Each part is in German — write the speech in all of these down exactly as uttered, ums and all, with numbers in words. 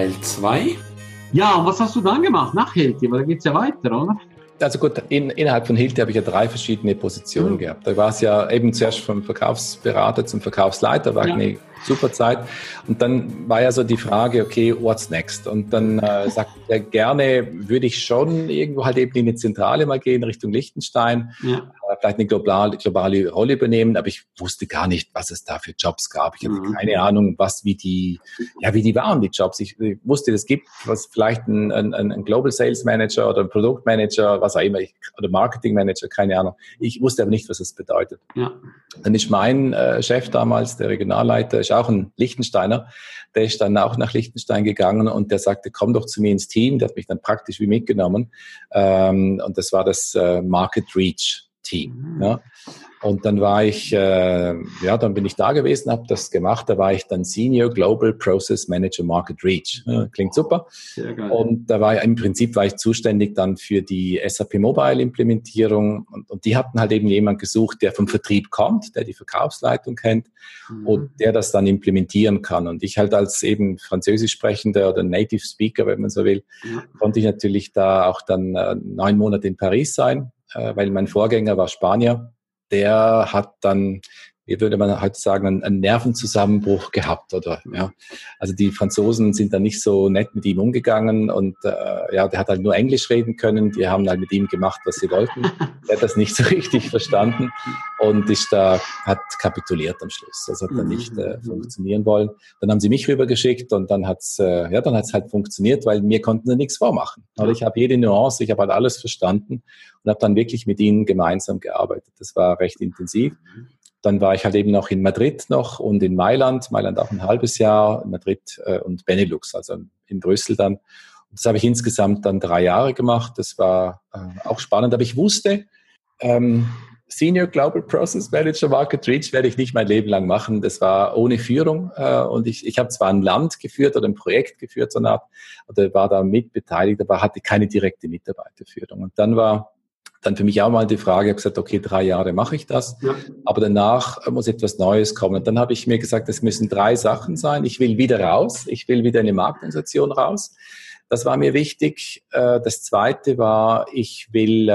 Teil zwei. Ja, und was hast du dann gemacht nach Hilti? Weil da geht es ja weiter, oder? Also gut, in, innerhalb von Hilti habe ich ja drei verschiedene Positionen mhm. gehabt. Da war es ja eben zuerst vom Verkaufsberater zum Verkaufsleiter, war ja. eine super Zeit. Und dann war ja so die Frage, okay, what's next? Und dann äh, sagt er, gerne würde ich schon irgendwo halt eben in die Zentrale mal gehen, Richtung Liechtenstein, ja. äh, vielleicht eine globale, globale Rolle übernehmen, aber ich wusste gar nicht, was es da für Jobs gab. Ich hatte mhm. keine Ahnung, was, wie die, ja, wie die waren, die Jobs. Ich, ich wusste, es gibt was vielleicht ein, ein, ein Global Sales Manager oder ein Produktmanager, was auch immer, ich, oder Marketing Manager, keine Ahnung. Ich wusste aber nicht, was das bedeutet. Ja. Dann ist mein äh, Chef damals, der Regionalleiter, ist auch ein Liechtensteiner, der ist dann auch nach Liechtenstein gegangen und der sagte, komm doch zu mir ins Team, der hat mich dann praktisch wie mitgenommen ähm, und das war das äh, Market Reach Team. Mhm. Ja. Und dann war ich, äh, ja, dann bin ich da gewesen, habe das gemacht. Da war ich dann Senior Global Process Manager Market Reach. Ja, klingt super. Sehr geil. Und da war ich, im Prinzip war ich zuständig dann für die S A P Mobile Implementierung. Und, und die hatten halt eben jemand gesucht, der vom Vertrieb kommt, der die Verkaufsleitung kennt mhm. und der das dann implementieren kann. Und ich halt als eben Französisch sprechender oder Native Speaker, wenn man so will, mhm. konnte ich natürlich da auch dann äh, neun Monate in Paris sein, äh, weil mein Vorgänger war Spanier. Der hat dann, wie würde man heute sagen, einen, einen Nervenzusammenbruch gehabt, oder, ja. Also die Franzosen sind dann nicht so nett mit ihm umgegangen und, äh, ja, der hat halt nur Englisch reden können. Die haben halt mit ihm gemacht, was sie wollten. Der hat das nicht so richtig verstanden und ist da, hat kapituliert am Schluss. Das hat dann nicht äh, funktionieren wollen. Dann haben sie mich rübergeschickt und dann hat's, äh, ja, dann hat's halt funktioniert, weil mir konnten sie nichts vormachen. Aber ich habe jede Nuance, ich habe halt alles verstanden und habe dann wirklich mit ihnen gemeinsam gearbeitet. Das war recht intensiv. Dann war ich halt eben noch in Madrid noch und in Mailand, Mailand auch ein halbes Jahr, Madrid äh, und Benelux, also in Brüssel dann. Und das habe ich insgesamt dann drei Jahre gemacht. Das war äh, auch spannend, aber ich wusste, ähm, Senior Global Process Manager Market Reach werde ich nicht mein Leben lang machen. Das war ohne Führung äh, und ich, ich habe zwar ein Land geführt oder ein Projekt geführt, so eine Art, oder war da mitbeteiligt, aber hatte keine direkte Mitarbeiterführung. Und dann war dann für mich auch mal die Frage, ich habe gesagt, okay, drei Jahre mache ich das, ja. aber danach muss etwas Neues kommen. Und dann habe ich mir gesagt, es müssen drei Sachen sein. Ich will wieder raus, ich will wieder in eine Marktorganisation raus. Das war mir wichtig. Das Zweite war, ich will,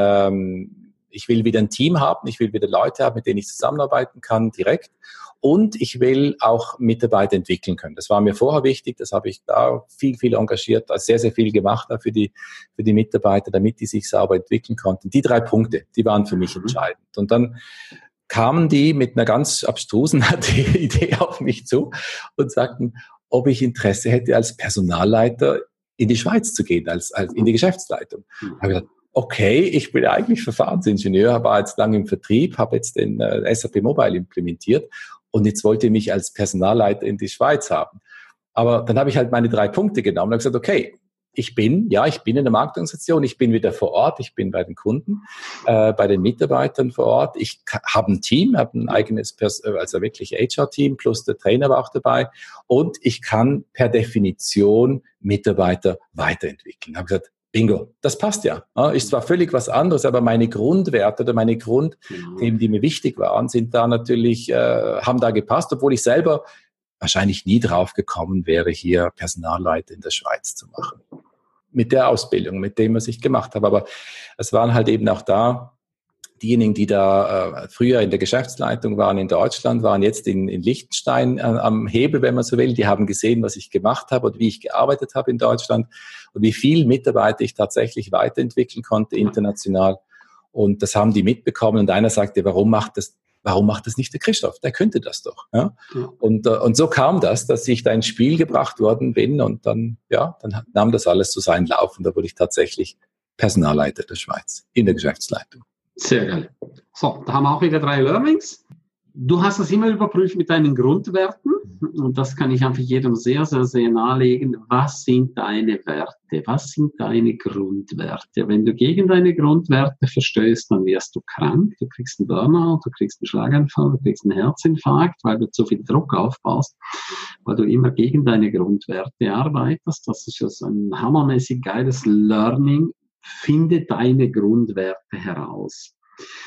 ich will wieder ein Team haben, ich will wieder Leute haben, mit denen ich zusammenarbeiten kann, direkt. Und ich will auch Mitarbeiter entwickeln können. Das war mir vorher wichtig. Das habe ich da viel, viel engagiert, sehr, sehr viel gemacht für die, für die Mitarbeiter, damit die sich sauber entwickeln konnten. Die drei Punkte, die waren für mich entscheidend. Und dann kamen die mit einer ganz abstrusen Idee auf mich zu und sagten, ob ich Interesse hätte, als Personalleiter in die Schweiz zu gehen, als, als in die Geschäftsleitung. Da habe ich gedacht, okay, ich bin eigentlich Verfahrensingenieur, war jetzt lange im Vertrieb, habe jetzt den äh, S A P Mobile implementiert. Und jetzt wollte ich mich als Personalleiter in die Schweiz haben. Aber dann habe ich halt meine drei Punkte genommen und gesagt, okay, ich bin, ja, ich bin in der Marktorganisation, ich bin wieder vor Ort, ich bin bei den Kunden, äh, bei den Mitarbeitern vor Ort. Ich habe ein Team, habe ein eigenes, Pers- also wirklich H R-Team, plus der Trainer war auch dabei. Und ich kann per Definition Mitarbeiter weiterentwickeln. Habe gesagt, Bingo, das passt ja. Ist zwar völlig was anderes, aber meine Grundwerte oder meine Grundthemen, die mir wichtig waren, sind da natürlich, äh, haben da gepasst, obwohl ich selber wahrscheinlich nie drauf gekommen wäre, hier Personalleiter in der Schweiz zu machen. Mit der Ausbildung, mit dem, was ich gemacht habe. Aber es waren halt eben auch da diejenigen, die da äh, früher in der Geschäftsleitung waren in Deutschland, waren jetzt in, in Liechtenstein äh, am Hebel, wenn man so will. Die haben gesehen, was ich gemacht habe und wie ich gearbeitet habe in Deutschland und wie viel Mitarbeiter ich tatsächlich weiterentwickeln konnte international. Und das haben die mitbekommen. Und einer sagte, warum macht das, warum macht das nicht der Christoph? Der könnte das doch. Ja? Ja. Und, äh, und so kam das, dass ich da ins Spiel gebracht worden bin und dann, ja, dann nahm das alles zu seinen Lauf und da wurde ich tatsächlich Personalleiter der Schweiz in der Geschäftsleitung. Sehr geil. So, da haben wir auch wieder drei Learnings. Du hast das immer überprüft mit deinen Grundwerten und das kann ich einfach jedem sehr, sehr, sehr nahelegen. Was sind deine Werte? Was sind deine Grundwerte? Wenn du gegen deine Grundwerte verstößt, dann wirst du krank, du kriegst einen Burnout, du kriegst einen Schlaganfall, du kriegst einen Herzinfarkt, weil du zu viel Druck aufbaust, weil du immer gegen deine Grundwerte arbeitest. Das ist also ein hammermäßig geiles Learning. Finde deine Grundwerte heraus.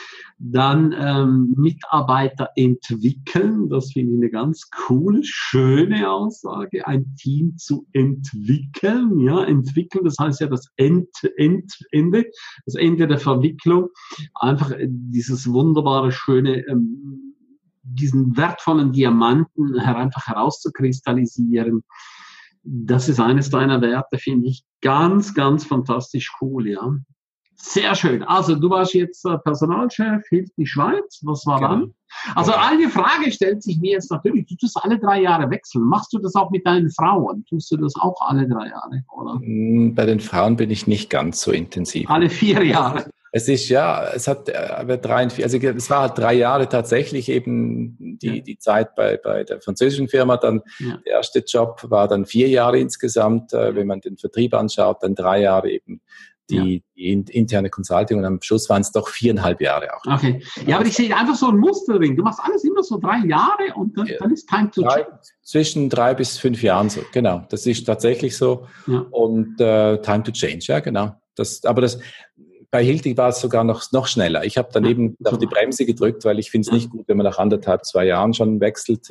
Dann ähm, Mitarbeiter entwickeln, das finde ich eine ganz coole, schöne Aussage, ein Team zu entwickeln, ja, entwickeln, das heißt ja das End, End, Ende, das Ende der Verwicklung, einfach dieses wunderbare, schöne, ähm, diesen wertvollen Diamanten einfach herauszukristallisieren. Das ist eines deiner Werte, finde ich ganz, ganz fantastisch cool, ja. Sehr schön. Also du warst jetzt äh, Personalchef, hilft die Schweiz. Was war Genau. dann? Also Genau. eine Frage stellt sich mir jetzt natürlich, du tust alle drei Jahre wechseln. Machst du das auch mit deinen Frauen? Tust du das auch alle drei Jahre, oder? Bei den Frauen bin ich nicht ganz so intensiv. Alle vier Jahre. Es ist ja, es hat aber drei, also es war halt drei Jahre tatsächlich eben die, Ja. die Zeit bei, bei der französischen Firma. Dann Ja. der erste Job war dann vier Jahre insgesamt. Äh, wenn man den Vertrieb anschaut, dann drei Jahre eben die, ja. die interne Consulting und am Schluss waren es doch viereinhalb Jahre auch. Okay. Ja, aber ich sehe einfach so ein Muster drin. Du machst alles immer so drei Jahre und dann, ja. dann ist Time to drei, change. Zwischen drei bis fünf Jahren so, genau. Das ist tatsächlich so. Ja. Und äh, Time to change, ja, genau. Das, aber das bei Hilti war es sogar noch, noch schneller. Ich habe dann ja, eben auf die Bremse gedrückt, weil ich finde es ja. nicht gut, wenn man nach anderthalb, zwei Jahren schon wechselt.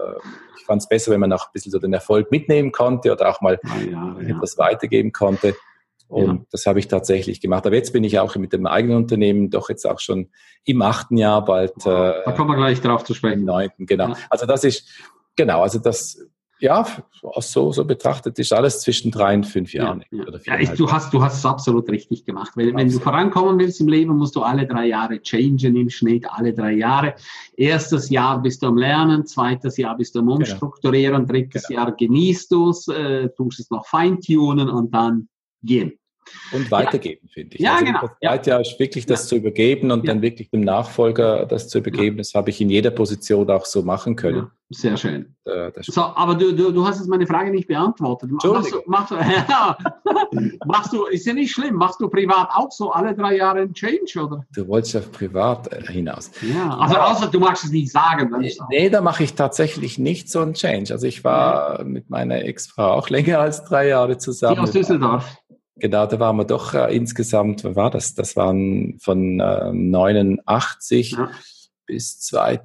Ich fand es besser, wenn man auch ein bisschen so den Erfolg mitnehmen konnte oder auch mal ja, ja. etwas weitergeben konnte. Und ja. das habe ich tatsächlich gemacht. Aber jetzt bin ich auch mit dem eigenen Unternehmen doch jetzt auch schon im achten Jahr bald. Da äh, kommen wir gleich drauf zu sprechen. Im neunten, genau. Ja. Also das ist, genau, also das... Ja, so, so betrachtet ist alles zwischen drei und fünf Jahren. Ja, ja. Oder ja, ich, du hast, du hast es absolut richtig gemacht. Wenn, wenn du vorankommen willst im Leben, musst du alle drei Jahre changen im Schnitt, alle drei Jahre. Erstes Jahr bist du am Lernen, zweites Jahr bist du am Umstrukturieren, drittes genau. Jahr genießt du es, äh, tust es noch feintunen und dann gehen. Und weitergeben, ja. finde ich. Ja, also genau. Das zweite Jahr ist wirklich das ja. zu übergeben und ja. dann wirklich dem Nachfolger das zu übergeben. Ja. Das habe ich in jeder Position auch so machen können. Ja. Sehr schön. Äh, so, aber du, du, du hast jetzt meine Frage nicht beantwortet. Machst du, machst, du, ja, machst du, ist ja nicht schlimm, machst du privat auch so alle drei Jahre einen Change, oder? Du wolltest auf privat äh, hinaus. Ja, also ja. außer du magst es nicht sagen. Dann nee, nee, da mache ich tatsächlich nicht so einen Change. Also ich war ja. mit meiner Ex-Frau auch länger als drei Jahre zusammen. Die aus Düsseldorf. Genau, da waren wir doch äh, insgesamt, wann war das? Das waren von äh, neunundachtzig ja. bis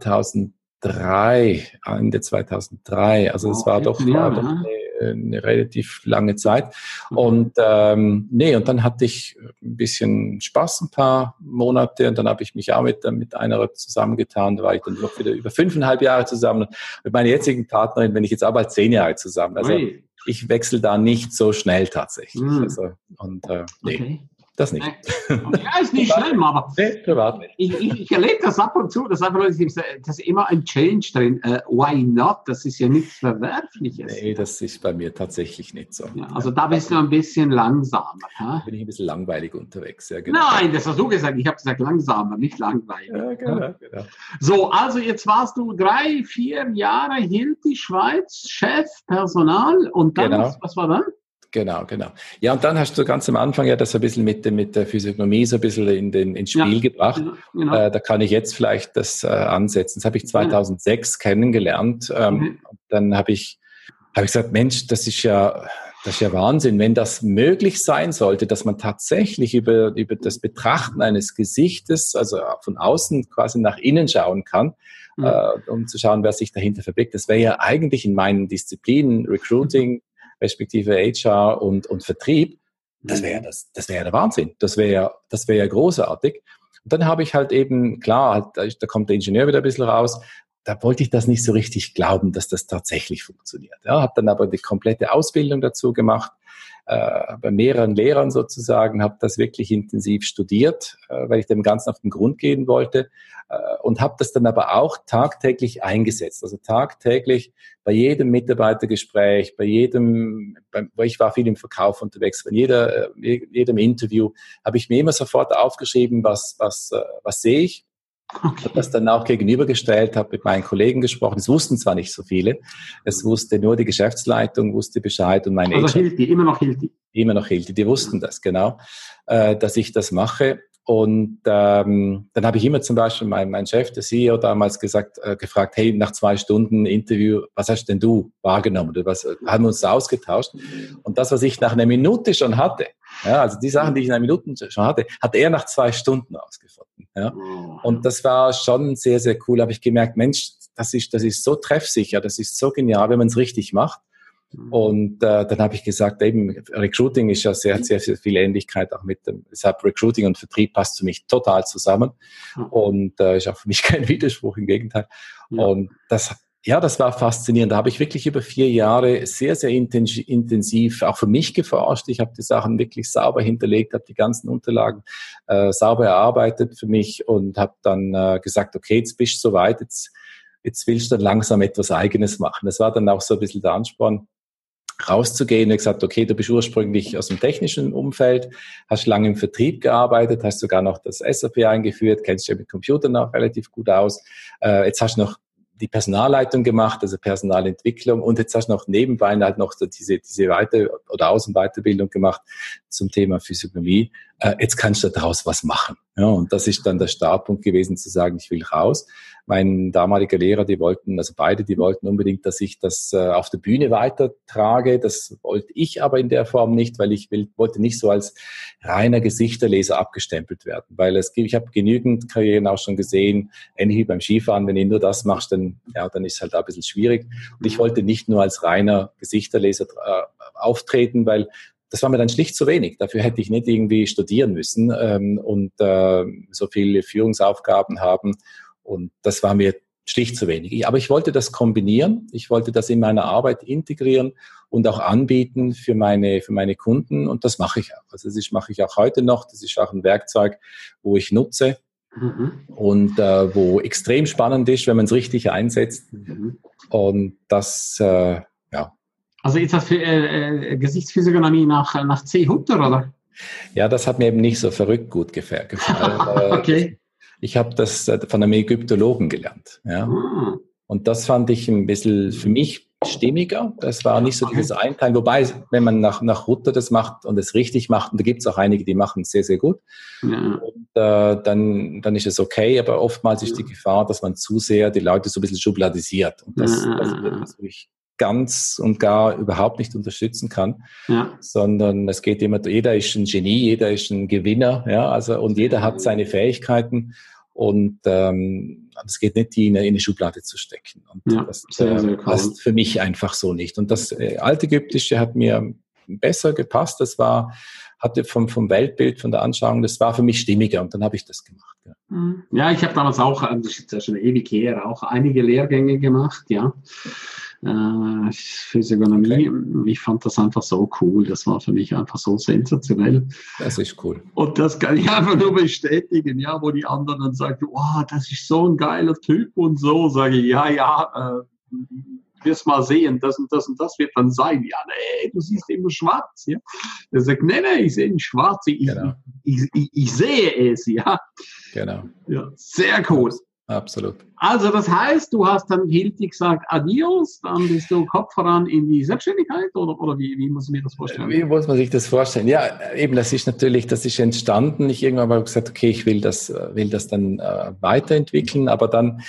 zweitausenddrei, Ende zweitausenddrei. Also es oh, war doch, war doch eine, eine relativ lange Zeit. Mhm. Und ähm, nee, und dann hatte ich ein bisschen Spaß, ein paar Monate, und dann habe ich mich auch mit, mit einer zusammengetan. Da war ich dann noch wieder über fünfeinhalb Jahre zusammen. Mit meiner jetzigen Partnerin bin ich jetzt auch bald zehn Jahre zusammen. Also Ui. Ich wechsle da nicht so schnell tatsächlich. Mm. Also, und äh, nee, okay. das nicht. Ja, ist nicht schlimm, aber nee, privat nicht. Ich, ich, ich erlebe das ab und zu, dass einfach Leute sagen, das ist immer ein Change drin. Uh, why not? Das ist ja nichts Verwerfliches. Nee, das ist bei mir tatsächlich nicht so. Ja, also da bist du ein bisschen langsamer. Da bin ich ein bisschen langweilig unterwegs. Ja, genau. Nein, das hast du gesagt. Ich habe gesagt langsamer, nicht langweilig. Ja, genau, genau. So, also jetzt warst du drei, vier Jahre Hilti Schweiz, Chef, Personal und dann, genau. was, was war dann? Genau, genau. Ja, und dann hast du ganz am Anfang ja das ein bisschen mit, mit der Physiognomie so ein bisschen in den, ins Spiel ja, gebracht. Genau, genau. Äh, da kann ich jetzt vielleicht das äh, ansetzen. Das habe ich zweitausendsechs ja. kennengelernt. Ähm, mhm. Dann habe ich, habe ich gesagt, Mensch, das ist ja, das ist ja Wahnsinn, wenn das möglich sein sollte, dass man tatsächlich über, über das Betrachten eines Gesichtes, also von außen quasi nach innen schauen kann, mhm. äh, um zu schauen, wer sich dahinter verbirgt. Das wäre ja eigentlich in meinen Disziplinen Recruiting, respektive H R und, und Vertrieb, das wäre das, das wäre der Wahnsinn. Das wäre, das wäre ja großartig. Und dann habe ich halt eben, klar, da, da kommt der Ingenieur wieder ein bisschen raus, da wollte ich das nicht so richtig glauben, dass das tatsächlich funktioniert. Ja, habe dann aber die komplette Ausbildung dazu gemacht, äh, bei mehreren Lehrern sozusagen, habe das wirklich intensiv studiert, äh, weil ich dem Ganzen auf den Grund gehen wollte, äh, und habe das dann aber auch tagtäglich eingesetzt. Also tagtäglich bei jedem Mitarbeitergespräch, bei jedem, bei, weil ich war viel im Verkauf unterwegs, bei jeder, äh, jedem Interview habe ich mir immer sofort aufgeschrieben, was, was, äh, was sehe ich. Okay. Habe das dann auch gegenübergestellt, habe mit meinen Kollegen gesprochen. Es wussten zwar nicht so viele, es wusste nur die Geschäftsleitung, wusste Bescheid und meine Also Hilti, immer noch Hilti. Immer noch Hilti, die wussten das, genau, äh, dass ich das mache. Und ähm, dann habe ich immer zum Beispiel mein, mein Chef, der C E O, damals gesagt, äh, gefragt, hey, nach zwei Stunden Interview, was hast denn du wahrgenommen? Oder was haben wir uns da ausgetauscht? Und das, was ich nach einer Minute schon hatte, ja, also die Sachen, die ich in einer Minute schon hatte, hat er nach zwei Stunden ausgefunden. Ja. Und das war schon sehr, sehr cool. Habe ich gemerkt, Mensch, das ist, das ist so treffsicher, das ist so genial, wenn man es richtig macht. Und äh, dann habe ich gesagt, eben Recruiting ist ja sehr, sehr, sehr viel Ähnlichkeit auch mit dem, deshalb Recruiting und Vertrieb passt für mich total zusammen und äh, ist auch für mich kein Widerspruch, im Gegenteil. Ja. Und das, ja, das war faszinierend. Da habe ich wirklich über vier Jahre sehr, sehr intensiv auch für mich geforscht. Ich habe die Sachen wirklich sauber hinterlegt, habe die ganzen Unterlagen äh, sauber erarbeitet für mich und habe dann äh, gesagt, okay, jetzt bist du soweit, jetzt, jetzt willst du dann langsam etwas Eigenes machen. Das war dann auch so ein bisschen der Ansporn, rauszugehen. Und gesagt, okay, du bist ursprünglich aus dem technischen Umfeld, hast lange im Vertrieb gearbeitet, hast sogar noch das S A P eingeführt, kennst dich ja mit Computern auch relativ gut aus. Äh, jetzt hast du noch die Personalleitung gemacht, also Personalentwicklung, und jetzt hast du noch nebenbei halt noch so diese, diese Weiter- oder Außenweiterbildung gemacht zum Thema Physiognomie. Äh, jetzt kannst du daraus was machen. Ja, und das ist dann der Startpunkt gewesen, zu sagen, ich will raus. Mein damaliger Lehrer, die wollten, also beide, die wollten unbedingt, dass ich das äh, auf der Bühne weitertrage. Das wollte ich aber in der Form nicht, weil ich will, wollte nicht so als reiner Gesichterleser abgestempelt werden. Weil es gibt, ich habe genügend Karrieren auch schon gesehen, ähnlich wie beim Skifahren, wenn du nur das machst, dann, ja, dann ist es halt auch ein bisschen schwierig. Und ich wollte nicht nur als reiner Gesichterleser äh, auftreten, weil das war mir dann schlicht zu wenig. Dafür hätte ich nicht irgendwie studieren müssen ähm, und äh, so viele Führungsaufgaben haben. Und das war mir schlicht zu wenig. Aber ich wollte das kombinieren. Ich wollte das in meiner Arbeit integrieren und auch anbieten für meine, für meine Kunden. Und das mache ich auch. Also das mache ich auch heute noch. Das ist auch ein Werkzeug, wo ich nutze mhm. und äh, wo extrem spannend ist, wenn man es richtig einsetzt. Mhm. Und das, äh, ja. Also ist das für äh, Gesichtsphysiognomie nach, nach C. Hutter, oder? Ja, das hat mir eben nicht so verrückt gut gefallen. Okay. Ich habe das von einem Ägyptologen gelernt. Ja. Mhm. Und das fand ich ein bisschen für mich stimmiger. Das war nicht so dieses Einteilen. Wobei, wenn man nach, nach Hutter das macht und es richtig macht, und da gibt es auch einige, die machen es sehr, sehr gut, ja. und, äh, dann, dann ist es okay. Aber oftmals ist die Gefahr, dass man zu sehr die Leute so ein bisschen schubladisiert. Und das, ja. das, das will ich ganz und gar überhaupt nicht unterstützen kann, ja. sondern es geht immer, jeder ist ein Genie, jeder ist ein Gewinner, ja, also, und jeder hat seine Fähigkeiten und ähm, es geht nicht, die in eine, in eine Schublade zu stecken. Und ja, das sehr, äh, sehr passt für mich einfach so nicht. Und das äh, Altägyptische hat mir besser gepasst, das war, hatte vom, vom Weltbild, von der Anschauung, das war für mich stimmiger und dann habe ich das gemacht. Ja, ja ich habe damals auch, das ist ja schon ewig her, auch einige Lehrgänge gemacht, ja. Äh, Physiognomie, okay. Ich fand das einfach so cool, das war für mich einfach so sensationell. Das ist cool. Und das kann ich einfach nur bestätigen, ja, wo die anderen dann sagen, oh, das ist so ein geiler Typ und so, sage ich, ja, ja, äh, wirst mal sehen, das und das und das wird dann sein. Ja, nee, du siehst immer schwarz, ja. Er sagt, nee, nee, ich sehe nicht schwarz, ich, genau. ich, ich, ich, ich sehe es, ja. Genau. Ja, sehr cool. Absolut. Also das heißt, du hast dann Hilti gesagt, adios, dann bist du Kopf voran in die Selbstständigkeit oder, oder wie, wie muss ich mir das vorstellen? Wie muss man sich das vorstellen? Ja, eben, das ist natürlich, das ist entstanden. Ich irgendwann mal gesagt, okay, ich will das, will das dann äh, weiterentwickeln, aber dann,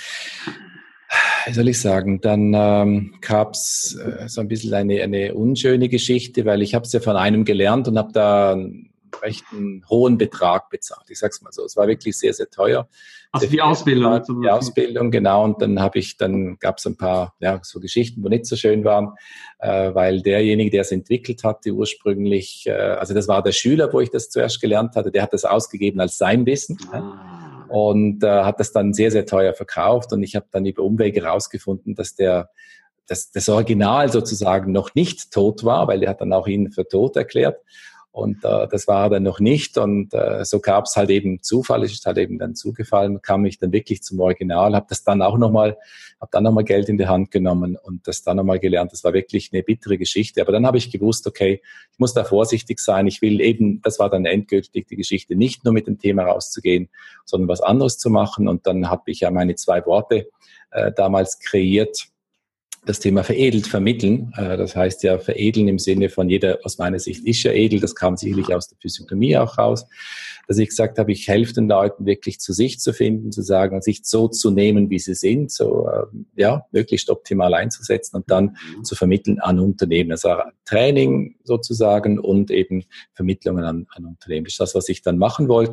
wie soll ich sagen, dann ähm, gab es äh, so ein bisschen eine, eine unschöne Geschichte, weil ich habe es ja von einem gelernt und habe da einen recht einen hohen Betrag bezahlt. Ich sag's mal so, es war wirklich sehr, sehr teuer. Also die Ausbildung. Betrag, die Ausbildung, genau. Und dann habe ich, dann gab es ein paar, ja, so Geschichten, wo nicht so schön waren, äh, weil derjenige, der es entwickelt hatte, ursprünglich, äh, also das war der Schüler, wo ich das zuerst gelernt hatte, der hat das ausgegeben als sein Wissen. Ah. Und äh, hat das dann sehr, sehr teuer verkauft. Und ich habe dann über Umwege rausgefunden, dass der dass das Original sozusagen noch nicht tot war, weil der hat dann auch ihn für tot erklärt. Und äh, das war dann noch nicht und äh, so gab es halt eben Zufall, es ist halt eben dann zugefallen, kam ich dann wirklich zum Original, habe das dann auch nochmal, habe dann nochmal Geld in die Hand genommen und das dann nochmal gelernt. Das war wirklich eine bittere Geschichte, aber dann habe ich gewusst, okay, ich muss da vorsichtig sein, ich will eben, das war dann endgültig die Geschichte, nicht nur mit dem Thema rauszugehen, sondern was anderes zu machen und dann habe ich ja meine zwei Worte äh, damals kreiert, das Thema veredelt vermitteln. Das heißt ja veredeln im Sinne von jeder, aus meiner Sicht ist ja edel, das kam sicherlich aus der Physiognomie auch raus, dass ich gesagt habe, ich helfe den Leuten wirklich zu sich zu finden, zu sagen, sich so zu nehmen, wie sie sind, so ja, möglichst optimal einzusetzen und dann zu vermitteln an Unternehmen. Also Training sozusagen und eben Vermittlungen an, an Unternehmen. Das ist das, was ich dann machen wollte.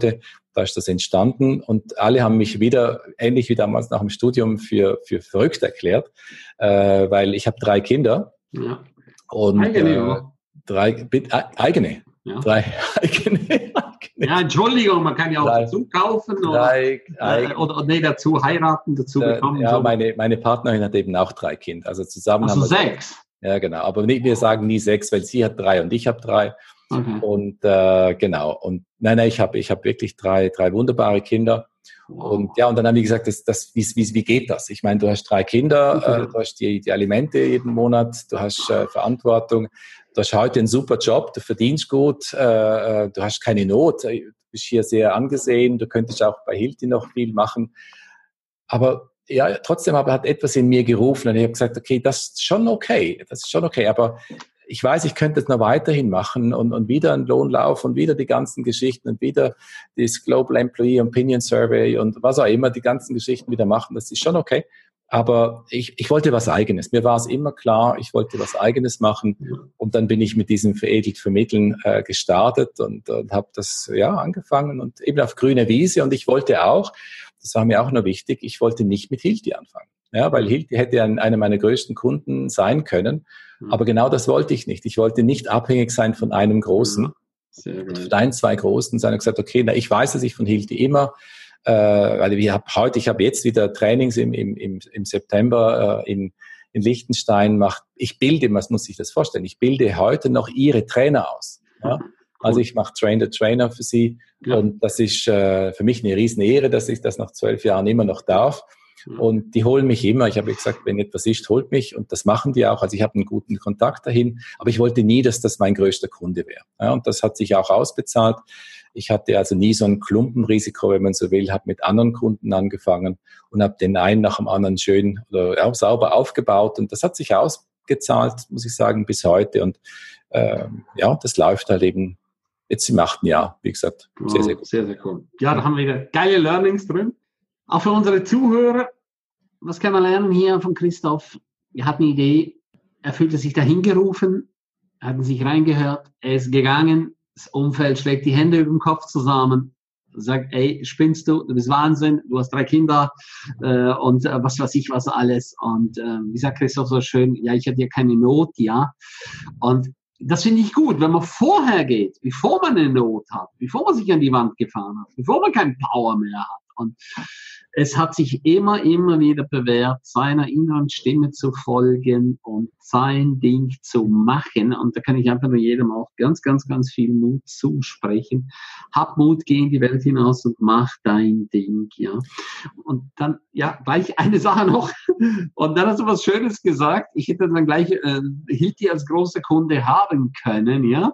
Da ist das entstanden und alle haben mich wieder, ähnlich wie damals nach dem Studium, für, für verrückt erklärt, äh, weil ich habe drei Kinder. Ja. Und, eigene, äh, oder? drei, bitte, äh, eigene. Ja. Drei eigene, eigene. Ja, Entschuldigung, man kann ja auch drei, dazu kaufen drei, oder, äh, oder, oder nee, dazu heiraten, dazu äh, bekommen. Ja, so. meine, meine Partnerin hat eben auch drei Kinder. Also zusammen also haben wir sechs. Ja, genau. Aber nicht, wir sagen nie sechs, weil sie hat drei und ich habe drei. Okay. Und äh, genau. Und nein, nein, ich habe ich hab wirklich drei, drei wunderbare Kinder. Wow. Und ja, und dann haben die gesagt, das, das, wie, wie, wie geht das? Ich meine, du hast drei Kinder, Okay. äh, du hast die, die Alimente jeden Monat, du hast äh, Verantwortung, du hast heute einen super Job, du verdienst gut, äh, du hast keine Not, du bist hier sehr angesehen, du könntest auch bei Hilti noch viel machen. Aber ja, trotzdem aber hat etwas in mir gerufen und ich habe gesagt, okay, das ist schon okay, das ist schon okay, aber ich weiß, ich könnte es noch weiterhin machen und, und wieder ein Lohnlauf und wieder die ganzen Geschichten und wieder das Global Employee Opinion Survey und was auch immer, die ganzen Geschichten wieder machen, das ist schon okay. Aber ich, ich wollte was Eigenes. Mir war es immer klar, ich wollte was Eigenes machen und dann bin ich mit diesem veredelt Vermitteln äh, gestartet und, und habe das ja angefangen und eben auf grüner Wiese und ich wollte auch, das war mir auch noch wichtig, ich wollte nicht mit Hilti anfangen. Ja, weil Hilti hätte ein, einer meiner größten Kunden sein können. Aber genau das wollte ich nicht. Ich wollte nicht abhängig sein von einem Großen. Sehr gut. Von ein, zwei Großen. Sondern gesagt, okay, na, ich weiß, dass ich von Hilti immer, äh, weil ich habe heute, ich habe jetzt wieder Trainings im, im, im, im September äh, in, in Liechtenstein. Mach, ich bilde, was muss ich das vorstellen? Ich bilde heute noch ihre Trainer aus. Ja? Also ich mache Train-the-Trainer für sie. Ja. Und das ist äh, für mich eine riesen Ehre, dass ich das nach zwölf Jahren immer noch darf. Und die holen mich immer. Ich habe gesagt, wenn etwas ist, holt mich. Und das machen die auch. Also ich habe einen guten Kontakt dahin. Aber ich wollte nie, dass das mein größter Kunde wäre. Ja, und das hat sich auch ausbezahlt. Ich hatte also nie so ein Klumpenrisiko, wenn man so will, habe mit anderen Kunden angefangen und habe den einen nach dem anderen schön oder ja, sauber aufgebaut. Und das hat sich ausgezahlt, muss ich sagen, bis heute. Und ähm, ja, das läuft halt eben jetzt im achten Jahr, wie gesagt. Sehr, sehr gut. Sehr, sehr cool. Ja, da haben wir wieder geile Learnings drin. Auch für unsere Zuhörer, was kann man lernen hier von Christoph? Er hat eine Idee, er fühlte sich dahin gerufen, er hat sich reingehört, er ist gegangen, das Umfeld schlägt die Hände über den Kopf zusammen, sagt, ey, spinnst du, du bist Wahnsinn, du hast drei Kinder äh, und äh, was weiß ich was alles. Und äh, wie sagt Christoph so schön, ja, ich hatte ja keine Not, ja. Und das finde ich gut, wenn man vorher geht, bevor man eine Not hat, bevor man sich an die Wand gefahren hat, bevor man keinen Power mehr hat. Und es hat sich immer, immer wieder bewährt, seiner inneren Stimme zu folgen und sein Ding zu machen. Und da kann ich einfach nur jedem auch ganz, ganz, ganz viel Mut zusprechen. Hab Mut, geh in die Welt hinaus und mach dein Ding, ja. Und dann, ja, gleich eine Sache noch. Und dann hast du was Schönes gesagt. Ich hätte dann gleich äh, Hilti als große Kunde haben können, ja.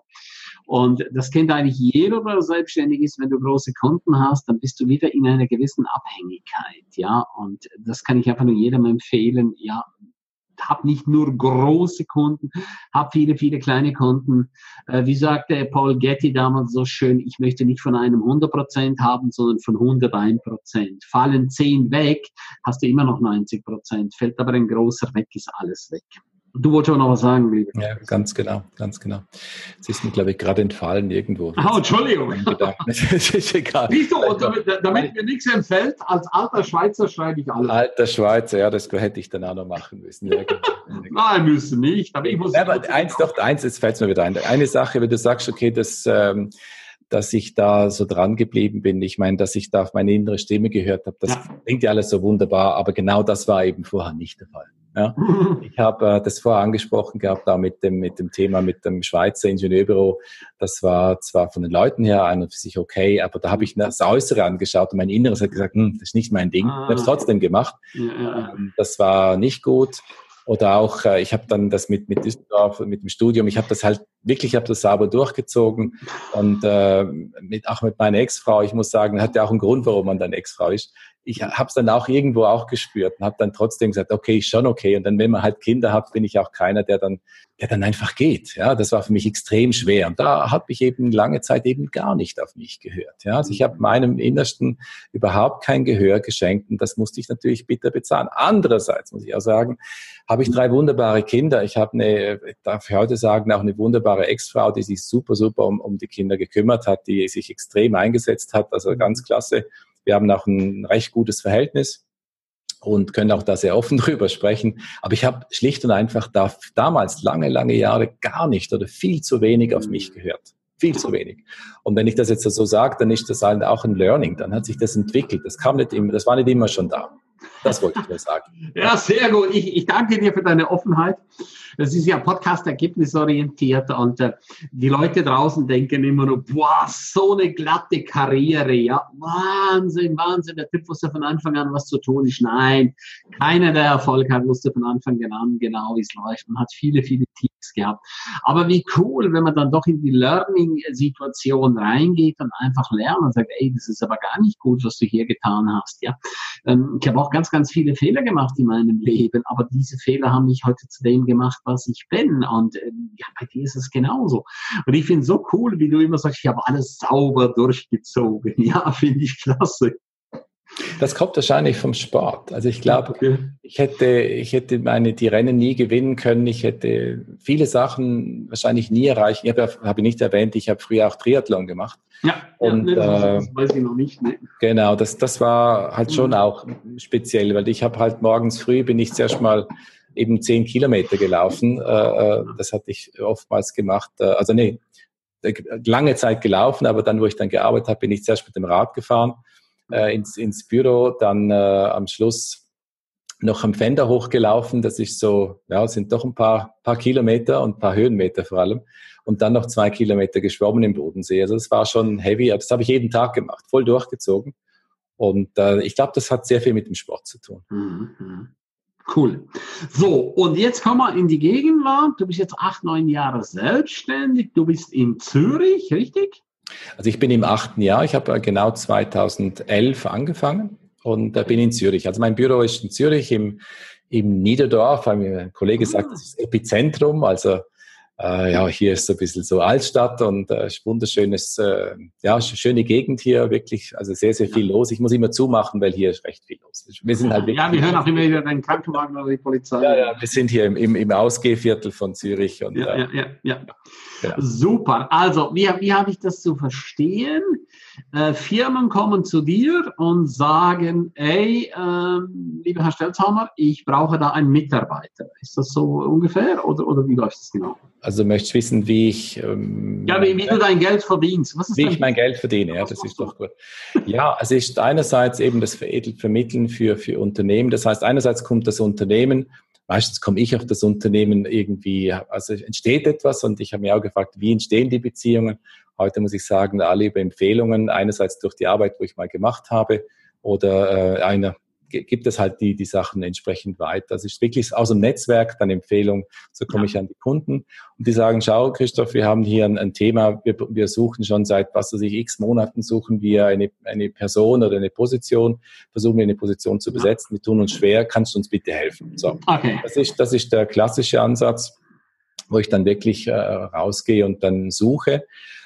Und das kennt eigentlich jeder, der selbstständig ist. Wenn du große Kunden hast, dann bist du wieder in einer gewissen Abhängigkeit, ja. Und das kann ich einfach nur jedem empfehlen, ja. Hab nicht nur große Kunden, hab viele, viele kleine Kunden. Äh, wie sagte Paul Getty damals so schön, ich möchte nicht von einem hundert Prozent haben, sondern von hunderteins Prozent. Fallen zehn weg, hast du immer noch neunzig Prozent. Fällt aber ein großer weg, ist alles weg. Du wolltest auch noch was sagen, lieber. Ja, ganz genau, ganz genau. Es ist mir, glaube ich, gerade entfallen irgendwo. Oh, Entschuldigung. Es ist egal. Siehst du, und damit, damit mir nichts entfällt, als alter Schweizer schreibe ich alles. Alter Schweizer, ja, das hätte ich dann auch noch machen müssen. Ja, Nein, müssen nicht. Aber ich muss. Ja, aber eins, doch, eins, jetzt fällt es mir wieder ein. Eine Sache, wenn du sagst, okay, das, ähm, dass ich da so dran geblieben bin. Ich meine, dass ich da auf meine innere Stimme gehört habe, das ja. klingt ja alles so wunderbar, aber genau das war eben vorher nicht der Fall. Ja, ich habe äh, das vorher angesprochen gehabt, da mit dem mit dem Thema mit dem Schweizer Ingenieurbüro. Das war zwar von den Leuten her an und für sich okay, aber da habe ich das Äußere angeschaut und mein Inneres hat gesagt, hm, das ist nicht mein Ding. Ich habe es trotzdem gemacht. Ja. Das war nicht gut. Oder auch, äh, ich habe dann das mit mit Düsseldorf, mit dem Studium, ich habe das halt wirklich, ich habe das sauber durchgezogen und äh, mit auch mit meiner Ex-Frau, ich muss sagen, hat ja auch einen Grund, warum man dann Ex-Frau ist. Ich habe es dann auch irgendwo auch gespürt und habe dann trotzdem gesagt, okay, ist schon okay. Und dann, wenn man halt Kinder hat, bin ich auch keiner, der dann, der dann einfach geht. Ja, das war für mich extrem schwer. Und da habe ich eben lange Zeit eben gar nicht auf mich gehört. Ja, also ich habe meinem Innersten überhaupt kein Gehör geschenkt und das musste ich natürlich bitter bezahlen. Andererseits muss ich auch sagen, habe ich drei wunderbare Kinder. Ich habe eine, ich darf heute sagen, auch eine wunderbare wunderbare Ex-Frau, die sich super, super um, um die Kinder gekümmert hat, die sich extrem eingesetzt hat, also ganz klasse. Wir haben auch ein recht gutes Verhältnis und können auch da sehr offen drüber sprechen. Aber ich habe schlicht und einfach da, damals lange, lange Jahre gar nicht oder viel zu wenig auf mich gehört. Viel zu wenig. Und wenn ich das jetzt so sage, dann ist das halt auch ein Learning. Dann hat sich das entwickelt. Das kam nicht immer, das war nicht immer schon da. Das wollte ich nur sagen. Ja, sehr gut. Ich, ich danke dir für deine Offenheit. Das ist ja Podcast ergebnisorientiert und äh, die Leute draußen denken immer nur, boah, so eine glatte Karriere, ja, Wahnsinn, Wahnsinn, der Typ wusste von Anfang an, was zu tun ist. Nein, keiner, der Erfolg hat, wusste von Anfang an genau, wie es läuft. Man hat viele, viele Tipps gehabt. Aber wie cool, wenn man dann doch in die Learning-Situation reingeht und einfach lernt und sagt, ey, das ist aber gar nicht gut, was du hier getan hast, ja. Ähm, ich habe auch ganz, ganz viele Fehler gemacht in meinem Leben, aber diese Fehler haben mich heute zu dem gemacht, was ich bin. Und äh, ja, bei dir ist es genauso. Und ich finde es so cool, wie du immer sagst, ich habe alles sauber durchgezogen. Ja, finde ich klasse. Das kommt wahrscheinlich vom Sport. Also ich glaube, okay. ich hätte, ich hätte meine, die Rennen nie gewinnen können. Ich hätte viele Sachen wahrscheinlich nie erreichen. Ich habe, habe nicht erwähnt, ich habe früher auch Triathlon gemacht. Ja, und, ja, das, äh, das weiß ich noch nicht. Ne? Genau, das, das war halt schon auch speziell, weil ich habe halt morgens früh, bin ich zuerst mal eben zehn Kilometer gelaufen. Äh, das hatte ich oftmals gemacht. Äh, also nee, lange Zeit gelaufen, aber dann, wo ich dann gearbeitet habe, bin ich zuerst mit dem Rad gefahren. Äh, ins, ins Büro, dann äh, am Schluss noch am Fender hochgelaufen. Das ist so, ja, sind doch ein paar, paar Kilometer und ein paar Höhenmeter vor allem. Und dann noch zwei Kilometer geschwommen im Bodensee. Also das war schon heavy, aber das habe ich jeden Tag gemacht, voll durchgezogen. Und äh, ich glaube, das hat sehr viel mit dem Sport zu tun. Mhm. Cool. So, und jetzt kommen wir in die Gegenwart. Du bist jetzt acht, neun Jahre selbstständig. Du bist in Zürich, richtig? Also ich bin im achten Jahr, ich habe genau zweitausendelf angefangen und äh, bin in Zürich. Also mein Büro ist in Zürich im, im Niederdorf, weil mir ein Kollege sagt, das ist das Epizentrum, also äh, ja, hier ist so ein bisschen so Altstadt und äh, wunderschönes, äh, ja, schöne Gegend hier, wirklich, also sehr, sehr viel los. Ich muss immer zumachen, weil hier ist recht viel los. Wir sind halt ja, wir hören auch immer wieder den Krankenwagen oder die Polizei. Ja, ja, wir sind hier im, im, im Ausgehviertel von Zürich. Und, ja, äh, ja, ja, ja. Ja. Super. Also, wie, wie habe ich das zu verstehen? Äh, Firmen kommen zu dir und sagen, ey, äh, lieber Herr Stelzhammer, ich brauche da einen Mitarbeiter. Ist das so ungefähr oder, oder wie läuft das genau? Also möchtest du wissen, wie ich... Ähm, ja, wie, wie du dein Geld verdienst. Was ist wie dein ich mein Geld verdiene, ja, das ist doch gut. Ja, es ist einerseits eben das Vermitteln für, für Unternehmen. Das heißt, einerseits kommt das Unternehmen, meistens komme ich auf das Unternehmen irgendwie, also entsteht etwas und ich habe mir auch gefragt, wie entstehen die Beziehungen? Heute muss ich sagen, alle über Empfehlungen, einerseits durch die Arbeit, wo ich mal gemacht habe oder äh, einer gibt es halt die, die Sachen entsprechend weiter. Das ist wirklich aus dem Netzwerk, dann Empfehlung, so komme ja. ich an die Kunden und die sagen, schau Christoph, wir haben hier ein, ein Thema, wir, wir suchen schon seit, was weiß ich, x Monaten suchen wir eine, eine Person oder eine Position, versuchen wir eine Position zu besetzen, wir tun uns schwer, kannst du uns bitte helfen? So, okay. das ist, das ist der klassische Ansatz, wo ich dann wirklich äh, rausgehe und dann suche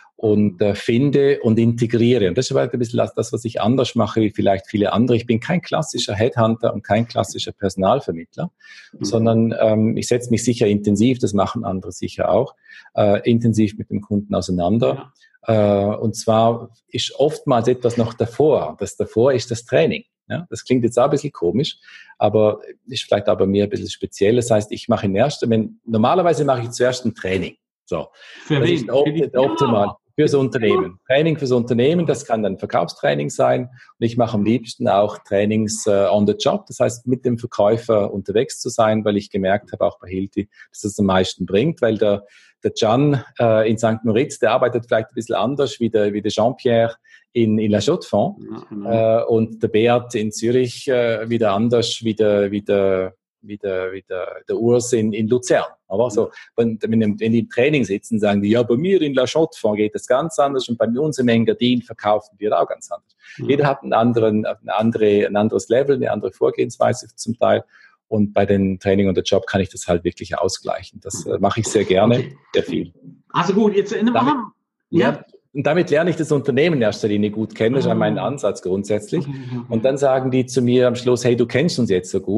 und äh, finde und integriere. Und das ist halt ein bisschen das, was ich anders mache wie vielleicht viele andere. Ich bin kein klassischer Headhunter und kein klassischer Personalvermittler, mhm. sondern ähm, ich setze mich sicher intensiv, das machen andere sicher auch, äh, intensiv mit dem Kunden auseinander. Ja. Äh, und zwar ist oftmals etwas noch davor. Das davor ist das Training. Ja, das klingt jetzt auch ein bisschen komisch, aber ist vielleicht auch bei mir ein bisschen speziell. Das heißt, ich mache in erster, wenn, normalerweise mache ich zuerst ein Training. So. Für das wen? ist opt- optimal. Ja. Fürs Unternehmen. Training fürs Unternehmen, das kann dann Verkaufstraining sein. Und ich mache am liebsten auch Trainings äh, on the job. Das heißt, mit dem Verkäufer unterwegs zu sein, weil ich gemerkt habe, auch bei Hilti, dass das am meisten bringt, weil der, der Can äh, in Sankt Moritz, der arbeitet vielleicht ein bisschen anders wie der, wie der Jean-Pierre in, in La Chaux-de-Fonds. Ja, genau. äh, und der Beat in Zürich äh, wieder anders wie der, wie der wie der, wie der, der Urs in, in Luzern. Aber so, wenn, wenn die im Training sitzen, sagen die, ja, bei mir in La Chaux-de-Fonds geht das ganz anders und bei uns im Engadin verkaufen wir auch ganz anders. Mhm. Jeder hat einen anderen, eine andere, ein anderes Level, eine andere Vorgehensweise zum Teil. Und bei den Training und der Job kann ich das halt wirklich ausgleichen. Das äh, mache ich sehr gerne, okay. sehr viel. Also gut, jetzt in damit, ja. ja. Und damit lerne ich das Unternehmen in erster Linie gut kennen. Das ist mein Ansatz grundsätzlich. Und dann sagen die zu mir am Schluss, hey, du kennst uns jetzt so gut.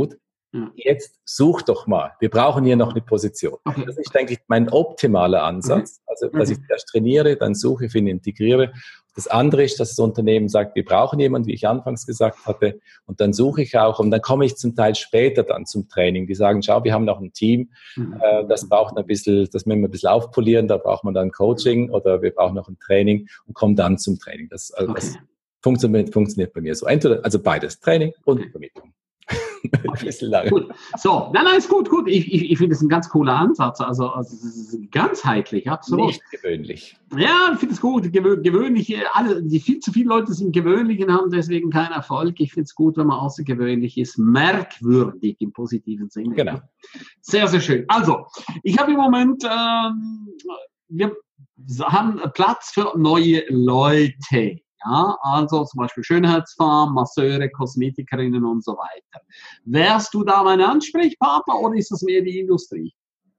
ja. Jetzt such doch mal. Wir brauchen hier noch eine Position. Okay. Das ist, denke ich, mein optimaler Ansatz. Okay. Also, dass okay. ich erst trainiere, dann suche, finde, integriere. Das andere ist, dass das Unternehmen sagt, wir brauchen jemanden, wie ich anfangs gesagt hatte, und dann suche ich auch, und dann komme ich zum Teil später dann zum Training. Die sagen, schau, wir haben noch ein Team, mhm. äh, das braucht ein bisschen, das müssen wir ein bisschen aufpolieren, da braucht man dann Coaching oder wir brauchen noch ein Training und kommen dann zum Training. Das, also okay. das funktioniert, funktioniert bei mir so. Entweder, also beides, Training und Vermittlung. Okay. Gut. So, nein, nein, ist gut, gut. Ich, ich, ich finde es ein ganz cooler Ansatz. Also, also es ist ganzheitlich, absolut. Nicht gewöhnlich. Ja, ich finde es gut. Gewö- gewöhnlich, alle, die viel zu viele Leute sind gewöhnlich und haben deswegen keinen Erfolg. Ich finde es gut, wenn man außergewöhnlich ist. Merkwürdig im positiven Sinne. Genau. Sehr, sehr schön. Also, ich habe im Moment, ähm, wir haben Platz für neue Leute. Ja, also zum Beispiel Schönheitsfarm, Masseure, Kosmetikerinnen und so weiter. Wärst du da mein Ansprechpartner oder ist das mehr die Industrie?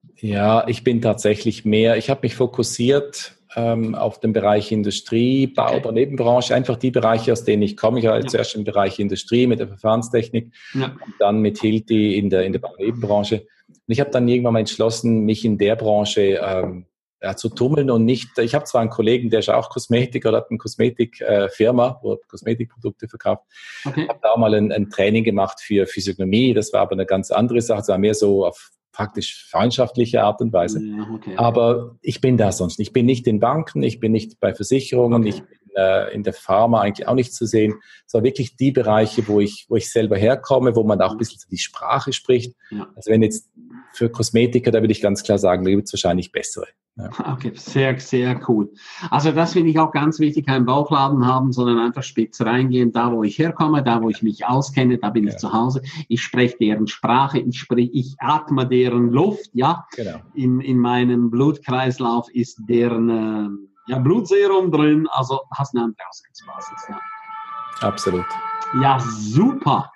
Ja, ich bin tatsächlich mehr, ich habe mich fokussiert ähm, auf den Bereich Industrie, Bau, okay. Nebenbranche, einfach die Bereiche, aus denen ich komme. Ich war ja. zuerst im Bereich Industrie mit der Verfahrenstechnik, ja. und dann mit Hilti in der, in der Bau-Nebenbranche. Und ich habe dann irgendwann mal entschlossen, mich in der Branche ähm, Ja, zu tummeln und nicht, ich habe zwar einen Kollegen, der ist auch Kosmetiker oder hat eine Kosmetikfirma, äh, wo er Kosmetikprodukte verkauft. Okay. Ich habe da auch mal ein, ein Training gemacht für Physiognomie, das war aber eine ganz andere Sache, es war mehr so auf praktisch freundschaftliche Art und Weise. Ja, okay. Aber ich bin da sonst nicht. Ich bin nicht in Banken, ich bin nicht bei Versicherungen, okay. ich bin äh, in der Pharma eigentlich auch nicht zu sehen. Es waren wirklich die Bereiche, wo ich, wo ich selber herkomme, wo man auch ein bisschen die Sprache spricht. Ja. Also wenn jetzt für Kosmetiker, da würde ich ganz klar sagen, da gibt es wahrscheinlich bessere. Ja. Okay, sehr, sehr cool. Also das finde ich auch ganz wichtig, keinen Bauchladen haben, sondern einfach spitz reingehen, da wo ich herkomme, da wo ich mich auskenne, da bin ja. ich zu Hause. Ich spreche deren Sprache, ich spreche, ich atme deren Luft, ja. Genau. In, in meinem Blutkreislauf ist deren äh, ja, Blutserum drin, also hast eine andere Ausgangsbasis. Ja. Absolut. Ja, super.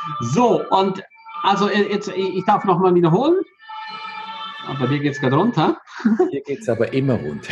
So, und also jetzt, ich darf nochmal wiederholen. Bei dir geht es gerade runter. Hier geht es aber immer runter.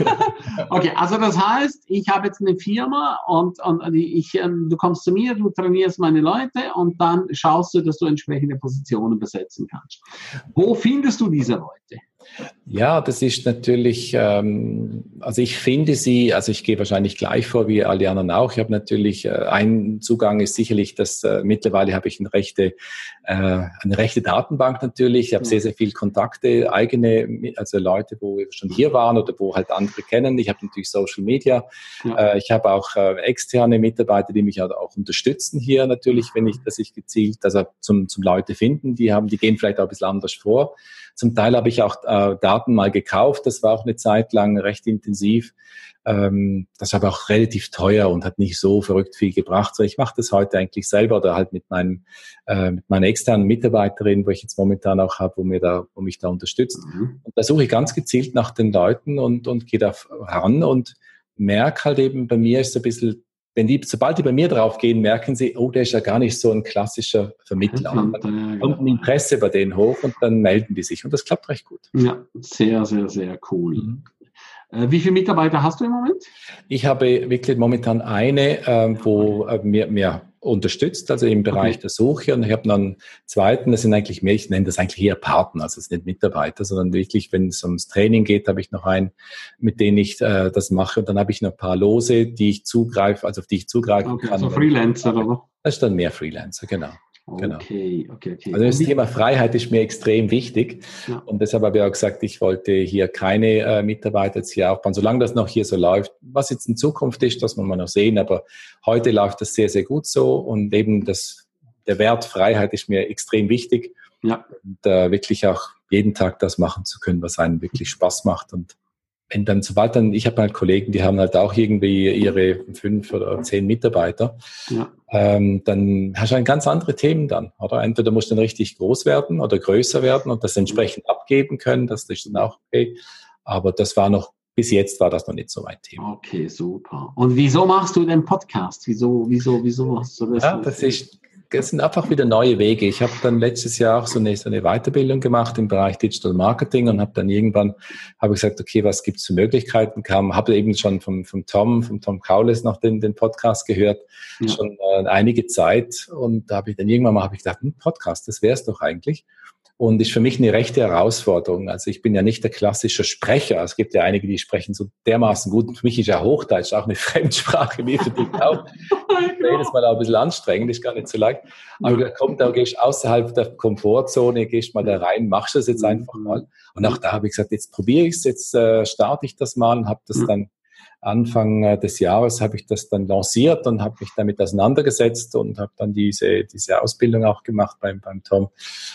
Okay, also das heißt, ich habe jetzt eine Firma und, und ich, du kommst zu mir, du trainierst meine Leute und dann schaust du, dass du entsprechende Positionen besetzen kannst. Wo findest du diese Leute? Ja, das ist natürlich, ähm, also ich finde sie, also ich gehe wahrscheinlich gleich vor wie alle anderen auch. Ich habe natürlich, äh, ein Zugang ist sicherlich, dass äh, mittlerweile habe ich eine rechte, äh, eine rechte Datenbank natürlich. Ich habe ja. sehr, sehr viel Kontakte, eigene, also Leute, wo schon hier waren oder wo halt andere kennen. Ich habe natürlich Social Media. Ja. Äh, ich habe auch äh, externe Mitarbeiter, die mich halt auch unterstützen hier natürlich, wenn ich, dass ich gezielt, also zum, zum Leute finden, die haben, die gehen vielleicht auch ein bisschen anders vor. Zum Teil habe ich auch äh, Daten mal gekauft, das war auch eine Zeit lang recht intensiv. Ähm, das war aber auch relativ teuer und hat nicht so verrückt viel gebracht. So, ich mache das heute eigentlich selber oder halt mit meinem äh, mit meiner externen Mitarbeiterin, wo ich jetzt momentan auch habe, wo mir da, wo mich da unterstützt. Mhm. Und da suche ich ganz gezielt nach den Leuten und und gehe da ran und merke halt eben, bei mir ist so ein bisschen, wenn die, sobald die bei mir drauf gehen, merken sie, oh, der ist ja gar nicht so ein klassischer Vermittler. Und dann kommt ein Interesse bei denen hoch und dann melden die sich. Und das klappt recht gut. Ja, sehr, sehr, sehr cool. Mhm. Äh, wie viele Mitarbeiter hast du im Moment? Ich habe wirklich momentan eine, äh, wo äh, mir, mir unterstützt, also im Bereich okay. der Suche. Und ich habe noch einen zweiten, das sind eigentlich mehr, ich nenne das eigentlich eher Partner, also es sind nicht Mitarbeiter, sondern wirklich, wenn es ums Training geht, habe ich noch einen, mit dem ich äh, das mache. Und dann habe ich noch ein paar Lose, die ich zugreife, also auf die ich zugreifen okay, kann. Also Freelancer, oder? Das ist dann mehr Freelancer, genau. Genau. Okay, okay, okay. Also das Thema Freiheit ist mir extrem wichtig. Ja. Und deshalb habe ich auch gesagt, ich wollte hier keine äh, Mitarbeiter jetzt hier aufbauen, solange das noch hier so läuft. Was jetzt in Zukunft ist, das muss man noch sehen. Aber heute läuft das sehr, sehr gut so. Und eben das, der Wert Freiheit ist mir extrem wichtig. Ja. Und äh, wirklich auch jeden Tag das machen zu können, was einem wirklich Spaß macht. Und wenn dann, sobald dann, ich habe halt Kollegen, die haben halt auch irgendwie ihre fünf oder zehn Mitarbeiter, ja. ähm, dann hast du halt ganz andere Themen dann, oder? Entweder musst du dann richtig groß werden oder größer werden und das entsprechend abgeben können, das ist dann auch okay. Aber das war noch, bis jetzt war das noch nicht so mein Thema. Okay, super. Und wieso machst du den Podcast? Wieso, wieso, wieso hast du das? Ja, das ist es sind einfach wieder neue Wege. Ich habe dann letztes Jahr auch so eine, so eine Weiterbildung gemacht im Bereich Digital Marketing und habe dann irgendwann habe ich gesagt, okay, was gibt es für Möglichkeiten? Kam, habe eben schon vom, vom Tom, vom Tom Kaules noch den, den Podcast gehört, ja. schon äh, einige Zeit. Und da habe ich dann irgendwann mal habe ich gedacht, hm, Podcast, das wäre es doch eigentlich. Und ist für mich eine rechte Herausforderung. Also ich bin ja nicht der klassische Sprecher. Es gibt ja einige, die sprechen so dermaßen gut. Und für mich ist ja Hochdeutsch auch eine Fremdsprache, wie für dich auch. Jedes Mal auch ein bisschen anstrengend, ist gar nicht so leicht. Aber da kommt, da gehst außerhalb der Komfortzone, gehst mal da rein, machst das jetzt einfach mal. Und auch da habe ich gesagt, jetzt probiere ich es, jetzt äh, starte ich das mal und habe das dann Anfang äh, des Jahres habe ich das dann lanciert und habe mich damit auseinandergesetzt und habe dann diese diese Ausbildung auch gemacht beim beim Tom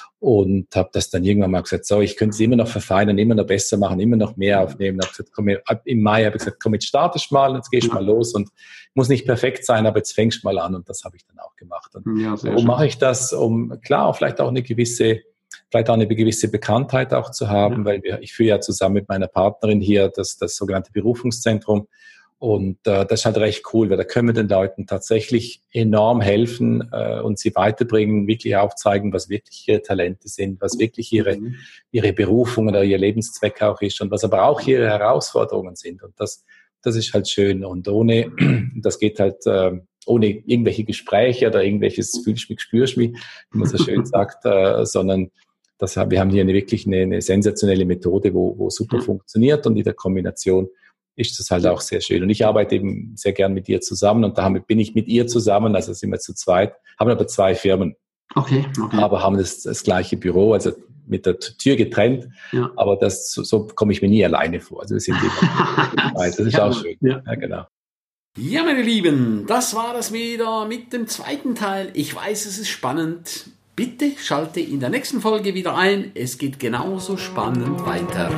und habe das dann irgendwann mal gesagt, so, ich könnte es immer noch verfeinern, immer noch besser machen, immer noch mehr aufnehmen. Hab gesagt, komm, im Mai habe ich gesagt, komm, jetzt startest mal, jetzt gehst mal los und muss nicht perfekt sein, aber jetzt fängst mal an und das habe ich dann auch gemacht. Und ja, warum schön. Mache ich das? Um klar, vielleicht auch eine gewisse vielleicht auch eine gewisse Bekanntheit auch zu haben, ja. weil wir, ich führe ja zusammen mit meiner Partnerin hier das, das sogenannte Berufungszentrum und äh, das ist halt recht cool, weil da können wir den Leuten tatsächlich enorm helfen äh, und sie weiterbringen, wirklich aufzeigen, was wirklich ihre Talente sind, was wirklich ihre, mhm. ihre Berufung oder ihr Lebenszweck auch ist und was aber auch ihre Herausforderungen sind und das, das ist halt schön und ohne, das geht halt äh, ohne irgendwelche Gespräche oder irgendwelches fühlst mich, spürst mich, wie man so schön sagt, äh, sondern das, wir haben hier eine, wirklich eine, eine sensationelle Methode, wo, wo super mhm. funktioniert und in der Kombination ist das halt auch sehr schön. Und ich arbeite eben sehr gern mit ihr zusammen und damit bin ich mit ihr zusammen, also sind wir zu zweit, haben aber zwei Firmen, okay, okay. aber haben das, das gleiche Büro, also mit der Tür getrennt, ja. aber das, so, so komme ich mir nie alleine vor. Also wir sind immer das ist auch schön. Ja. Ja, genau. Ja, meine Lieben, das war es wieder mit dem zweiten Teil. Ich weiß, es ist spannend. Bitte schalte in der nächsten Folge wieder ein. Es geht genauso spannend weiter.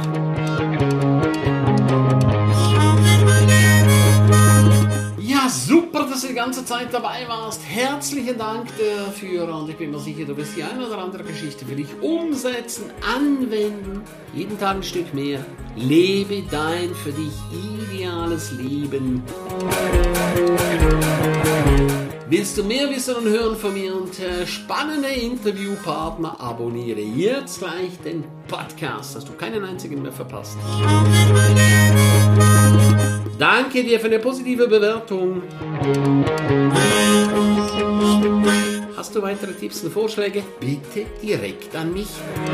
Ja, super, dass du die ganze Zeit dabei warst. Herzlichen Dank dafür und ich bin mir sicher, du wirst die eine oder andere Geschichte für dich umsetzen, anwenden. Jeden Tag ein Stück mehr. Lebe dein für dich ideales Leben. Willst du mehr wissen und hören von mir und äh, spannende Interviewpartner? Abonniere jetzt gleich den Podcast, dass du keinen einzigen mehr verpasst. Danke dir für eine positive Bewertung. Hast du weitere Tipps und Vorschläge? Bitte direkt an mich.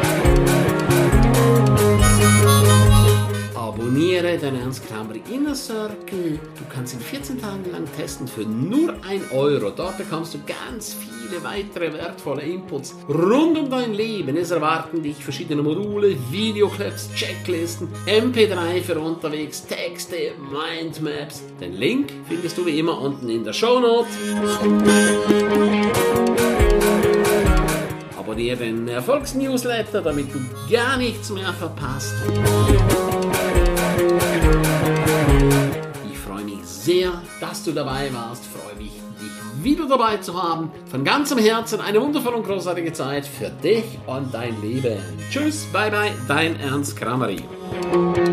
Abonniere den Ernst Kramri Inner Circle. Du kannst ihn vierzehn Tage lang testen für nur ein Euro. Dort bekommst du ganz viele weitere wertvolle Inputs rund um dein Leben. Es erwarten dich verschiedene Module, Videoclips, Checklisten, M P drei für unterwegs, Texte, Mindmaps. Den Link findest du wie immer unten in der Shownote. Abonniere den Erfolgsnewsletter, damit du gar nichts mehr verpasst. Ich freue mich sehr, dass du dabei warst. Ich freue mich, dich wieder dabei zu haben. Von ganzem Herzen eine wundervolle und großartige Zeit für dich und dein Leben. Tschüss, bye bye, dein Ernst Kramri.